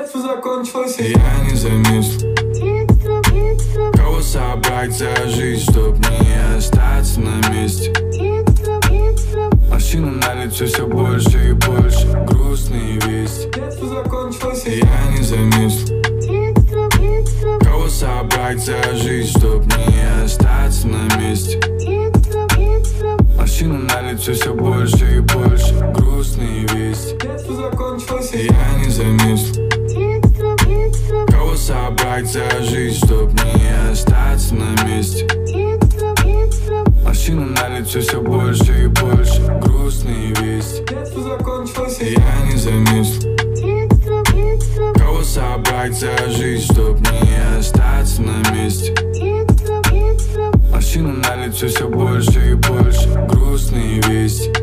Детство закончилось, и я не замедлю. Кого собрать за жизнь, чтоб не остаться на месте. Морщины на лице все больше и больше, грустные вести. детство закончилось, и Я не замедлю. Кого собрать за жизнь, чтоб не остаться на месте. Морщины на лице все больше и больше, грустные вести. детство закончилось, и Я не замедлю. Кого собрать за жизнь, чтоб не остаться на месте. Морщины на лице все больше и больше, грустные вести. детство закончилось, и Я не замедлю. Кого собрать за жизнь, чтоб не остаться на месте. Морщины на лице все больше и больше, грустные вести.